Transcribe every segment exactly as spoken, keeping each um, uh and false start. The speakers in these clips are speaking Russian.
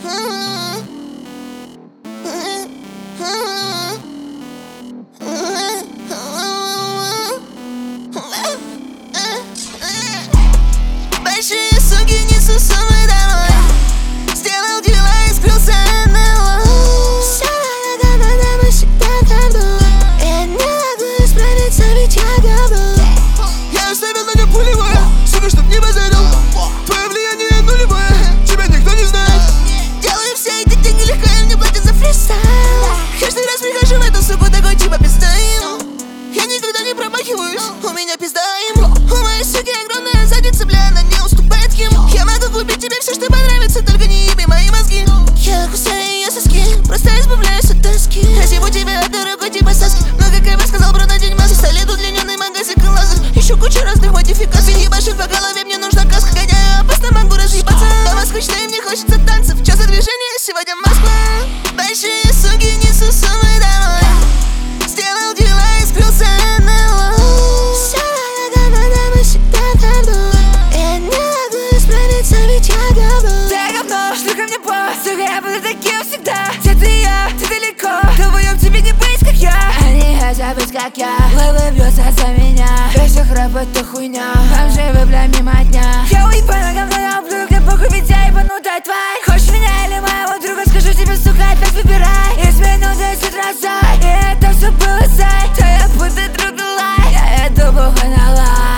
Большие суки несу с собой домой. Сделал дела и скрылся одного. Все дорого, но дома всегда горду. Я не могу исправиться, ведь я горду. Я оставил на нем пулевое, сука, чтоб не базарил. Твое влияние нулевое, тебя никто не знает. Делаю все эти деньги легко, и мне платят за фристайл. Каждый раз прихожу в эту суку такой типа пизда им. Я никогда не промахиваюсь, у меня пизда им. У моей суки огромная задница, бля, она не уступает кем. Я могу купить тебе все, что понравится, только не еби мои мозги. Я кусаю ее соски, просто избавляюсь от тоски. Разъебу тебя одной рукой типа соски. Но как я бы сказал, бро, надень маску. Столет удлиненный магазин и лазер. Еще куча разных модификаций. Ебашит по голове, мне нужна каска. Гоняю опасно, могу разъебаться. Дома скучно и мне хочется танцев. Час движения, сегодня Москва. Большие суки несу с собой домой. Сделал дела и скрылся одного. Все дорого, но дома всегда горду. Я не могу исправиться, ведь я горду. Ты говно, что ко мне по, сука, я буду таким всегда. Где ты я, ты далеко, долбоёб тебе не быть, как я. Они хотят быть, как я, лейблы бьются за меня. Весь их рэп это хуйня, бомжи вы, бля, мимо дня. Я уебана, говно, я ублюдок, похуй, ведь я ебанутая тварь. Хочешь меня или моего друга, скажу тебе, сука, опять выбирай. Из минуты с утра зай, и это все было зай. То я буду другой лайф, я иду бухой на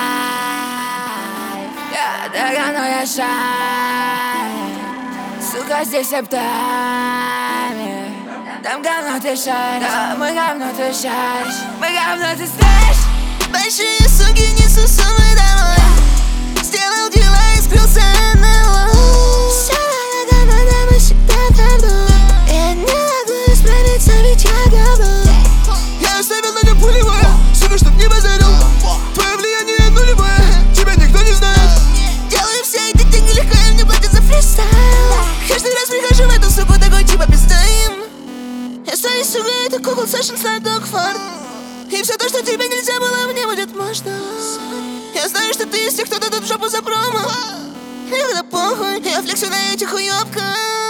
лайф. Я так говно, я шай. Сука, здесь септами. Там говно ты шаришь, да, мы говно ты шаришь, мы говно ты знаешь. Большие суки несу с собой домой. Сделал дела и скрылся одного. Все дорого, но дома всегда горду. Я не могу исправиться, ведь я горду. Я оставил на нем пулевое, сука, чтоб не базарил. Твое влияние нулевое, тебя никто не знает. Делаю все эти деньги легко, и мне платят за фристайл. Каждый раз прихожу в эту суку такой типа пизда им. Я стою, сука, это Google Sessions на Догфорд. И все то, что тебе нельзя было, мне будет можно. Я знаю, что ты из тех, кто дадут в жопу за промо. Мне когда похуй, я флексю на этих уёбках.